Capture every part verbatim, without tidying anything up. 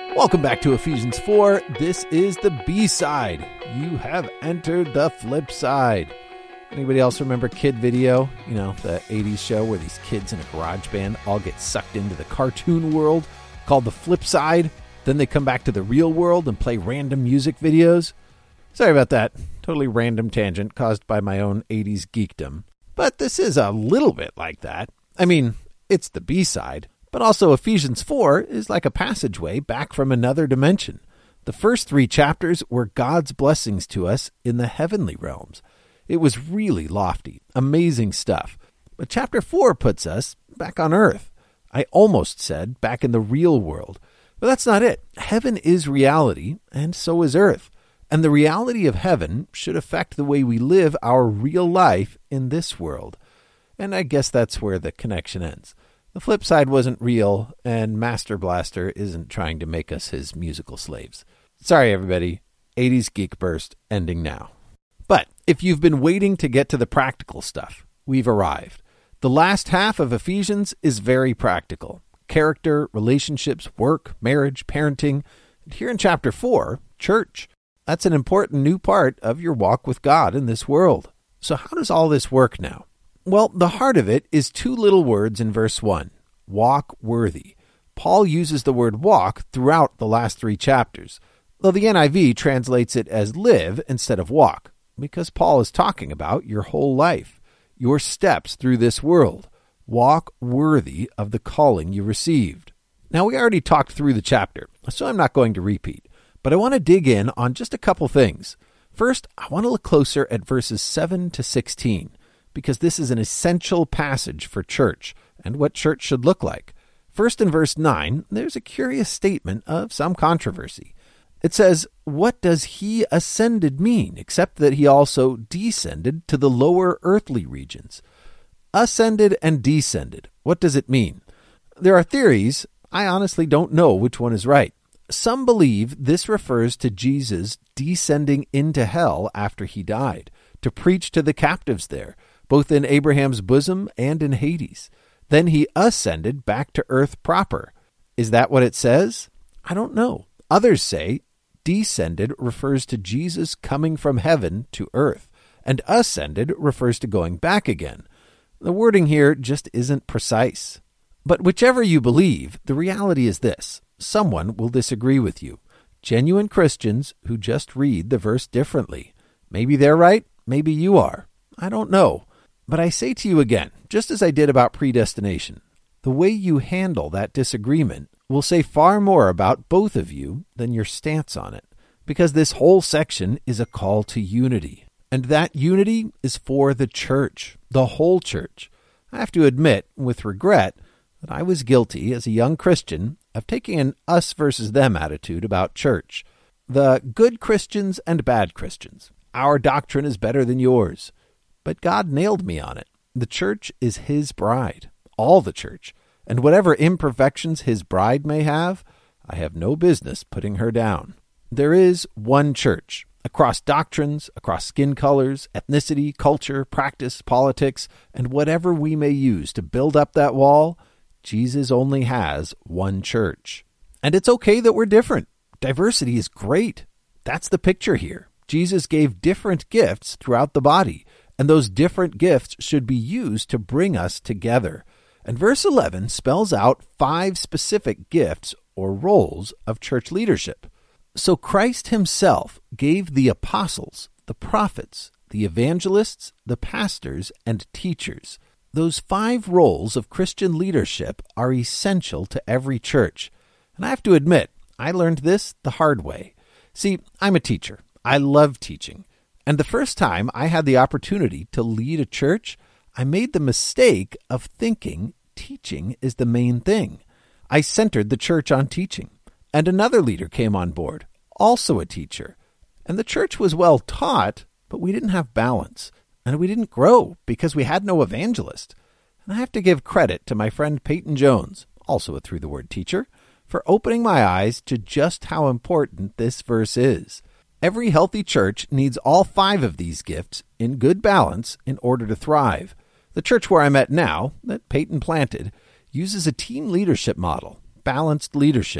Welcome back to Ephesians four. This is the B-side. You have entered the flip side. Anybody else remember Kid Video? You know, the eighties show where these kids in a garage band all get sucked into the cartoon world called the flip side. Then they come back to the real world and play random music videos. Sorry about that. Totally random tangent caused by my own eighties geekdom. But this is a little bit like that. I mean, it's the B-side. But also Ephesians four is like a passageway back from another dimension. The first three chapters were God's blessings to us in the heavenly realms. It was really lofty, amazing stuff. But chapter four puts us back on earth. I almost said back in the real world. But that's not it. Heaven is reality, and so is earth. And the reality of heaven should affect the way we live our real life in this world. And I guess that's where the connection ends. The flip side wasn't real, and Master Blaster isn't trying to make us his musical slaves. Sorry, everybody. eighties Geek Burst ending now. But if you've been waiting to get to the practical stuff, we've arrived. The last half of Ephesians is very practical. Character, relationships, work, marriage, parenting. And here in chapter four, church. That's an important new part of your walk with God in this world. So how does all this work now? Well, the heart of it is two little words in verse one, walk worthy. Paul uses the word walk throughout the last three chapters, though the N I V translates it as live instead of walk, because Paul is talking about your whole life, your steps through this world. Walk worthy of the calling you received. Now, we already talked through the chapter, so I'm not going to repeat, but I want to dig in on just a couple things. First, I want to look closer at verses seven to sixteen. Because this is an essential passage for church and what church should look like. First, in verse nine, there's a curious statement of some controversy. It says, what does he ascended mean, except that he also descended to the lower earthly regions? Ascended and descended, what does it mean? There are theories. I honestly don't know which one is right. Some believe this refers to Jesus descending into hell after he died, to preach to the captives there, both in Abraham's bosom and in Hades. Then he ascended back to earth proper. Is that what it says? I don't know. Others say descended refers to Jesus coming from heaven to earth, and ascended refers to going back again. The wording here just isn't precise. But whichever you believe, the reality is this. Someone will disagree with you. Genuine Christians who just read the verse differently. Maybe they're right, maybe you are. I don't know. But I say to you again, just as I did about predestination, the way you handle that disagreement will say far more about both of you than your stance on it, because this whole section is a call to unity. And that unity is for the church, the whole church. I have to admit, with regret, that I was guilty as a young Christian of taking an us versus them attitude about church. The good Christians and bad Christians. Our doctrine is better than yours. But God nailed me on it. The church is his bride, all the church, and whatever imperfections his bride may have, I have no business putting her down. There is one church, across doctrines, across skin colors, ethnicity, culture, practice, politics, and whatever we may use to build up that wall, Jesus only has one church. And it's okay that we're different. Diversity is great. That's the picture here. Jesus gave different gifts throughout the body, and those different gifts should be used to bring us together. And verse eleven spells out five specific gifts or roles of church leadership. So Christ himself gave the apostles, the prophets, the evangelists, the pastors, and teachers. Those five roles of Christian leadership are essential to every church. And I have to admit, I learned this the hard way. See, I'm a teacher. I love teaching. And the first time I had the opportunity to lead a church, I made the mistake of thinking teaching is the main thing. I centered the church on teaching. And another leader came on board, also a teacher. And the church was well taught, but we didn't have balance. And we didn't grow because we had no evangelist. And I have to give credit to my friend Peyton Jones, also a Through the Word teacher, for opening my eyes to just how important this verse is. Every healthy church needs all five of these gifts in good balance in order to thrive. The church where I'm at now, that Peyton planted, uses a team leadership model, balanced leadership.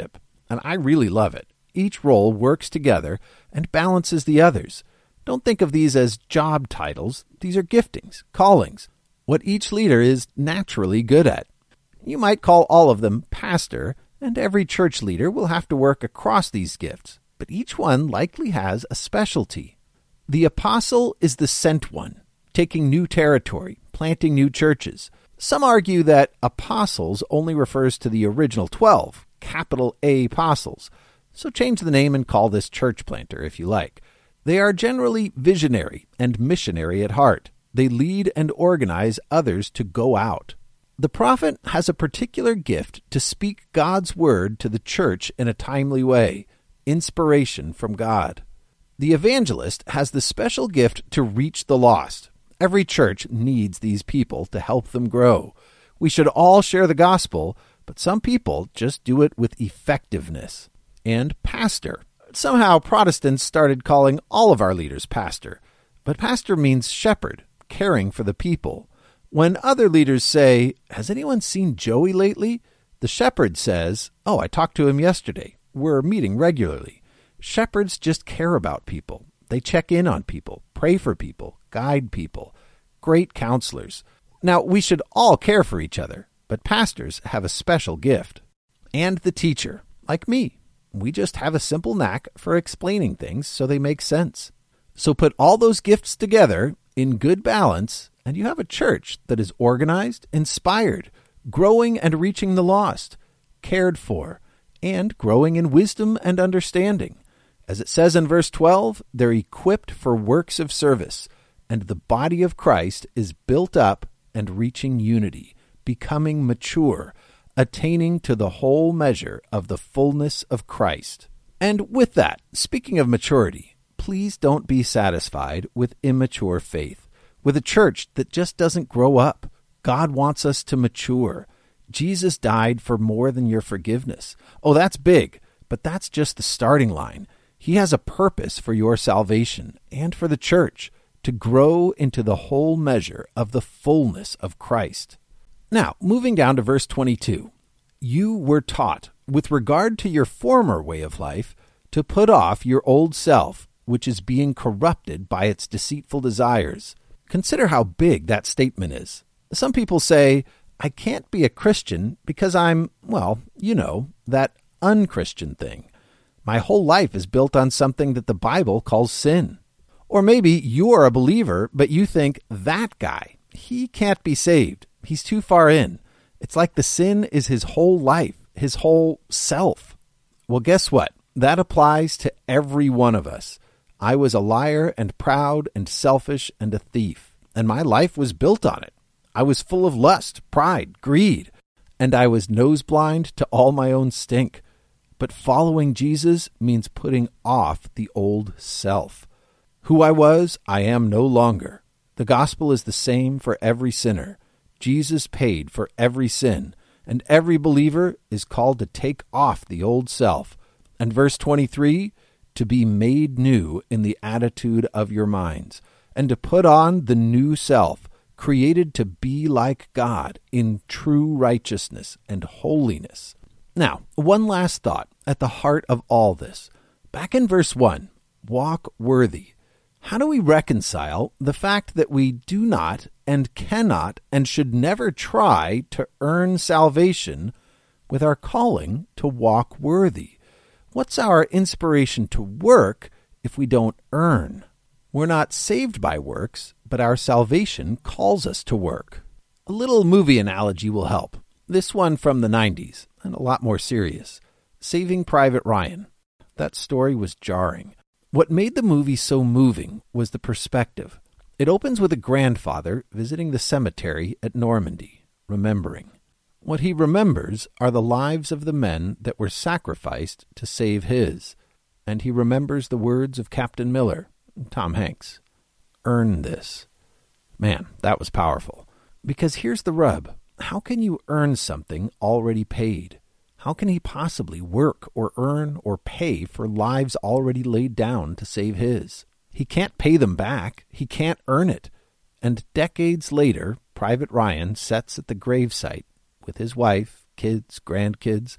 and I really love it. Each role works together and balances the others. Don't think of these as job titles. These are giftings, callings, what each leader is naturally good at. You might call all of them pastor, and every church leader will have to work across these gifts, but each one likely has a specialty. The apostle is the sent one, taking new territory, planting new churches. Some argue that apostles only refers to the original twelve, capital A apostles, so change the name and call this church planter if you like. They are generally visionary and missionary at heart. They lead and organize others to go out. The prophet has a particular gift to speak God's word to the church in a timely way, inspiration from God. The evangelist has the special gift to reach the lost. Every church needs these people to help them grow. We should all share the gospel, but some people just do it with effectiveness. And pastor. Somehow Protestants started calling all of our leaders pastor, but pastor means shepherd, caring for the people. When other leaders say, "Has anyone seen Joey lately?" the shepherd says, "Oh, I talked to him yesterday. We're meeting regularly." Shepherds just care about people. They check in on people, pray for people, guide people. Great counselors. Now, we should all care for each other, but pastors have a special gift. And the teacher, like me. We just have a simple knack for explaining things so they make sense. So put all those gifts together in good balance, and you have a church that is organized, inspired, growing and reaching the lost, cared for, and growing in wisdom and understanding. As it says in verse twelve, they're equipped for works of service, and the body of Christ is built up and reaching unity, becoming mature, attaining to the whole measure of the fullness of Christ. And with that, speaking of maturity, please don't be satisfied with immature faith, with a church that just doesn't grow up. God wants us to mature. Jesus died for more than your forgiveness. Oh, that's big, but that's just the starting line. He has a purpose for your salvation and for the church to grow into the whole measure of the fullness of Christ. Now, moving down to verse twenty-two. You were taught, with regard to your former way of life, to put off your old self, which is being corrupted by its deceitful desires. Consider how big that statement is. Some people say, I can't be a Christian because I'm, well, you know, that unchristian thing. My whole life is built on something that the Bible calls sin. Or maybe you are a believer, but you think, that guy, he can't be saved. He's too far in. It's like the sin is his whole life, his whole self. Well, guess what? That applies to every one of us. I was a liar and proud and selfish and a thief, and my life was built on it. I was full of lust, pride, greed, and I was nose-blind to all my own stink. But following Jesus means putting off the old self. Who I was, I am no longer. The gospel is the same for every sinner. Jesus paid for every sin, and every believer is called to take off the old self. And verse twenty-three, to be made new in the attitude of your minds, and to put on the new self, created to be like God in true righteousness and holiness. Now, one last thought at the heart of all this. Back in verse one, walk worthy. How do we reconcile the fact that we do not and cannot and should never try to earn salvation with our calling to walk worthy? What's our inspiration to work if we don't earn? We're not saved by works, but our salvation calls us to work. A little movie analogy will help. This one from the nineties, and a lot more serious. Saving Private Ryan. That story was jarring. What made the movie so moving was the perspective. It opens with a grandfather visiting the cemetery at Normandy, remembering. What he remembers are the lives of the men that were sacrificed to save his. And he remembers the words of Captain Miller, Tom Hanks. Earn this. Man, that was powerful. Because here's the rub. How can you earn something already paid? How can he possibly work or earn or pay for lives already laid down to save his? He can't pay them back. He can't earn it. And decades later, Private Ryan sits at the gravesite with his wife, kids, grandkids,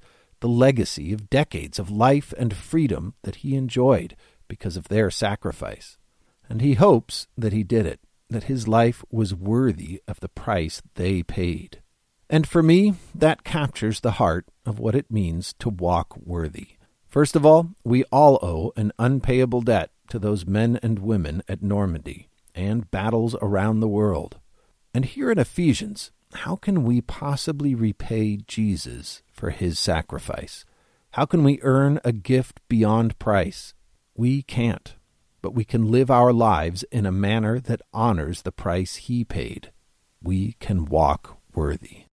the legacy of decades of life and freedom that he enjoyed because of their sacrifice. And he hopes that he did it, that his life was worthy of the price they paid. And for me, that captures the heart of what it means to walk worthy. First of all, we all owe an unpayable debt to those men and women at Normandy and battles around the world. And here in Ephesians, how can we possibly repay Jesus for his sacrifice? How can we earn a gift beyond price? We can't, but we can live our lives in a manner that honors the price he paid. We can walk worthy.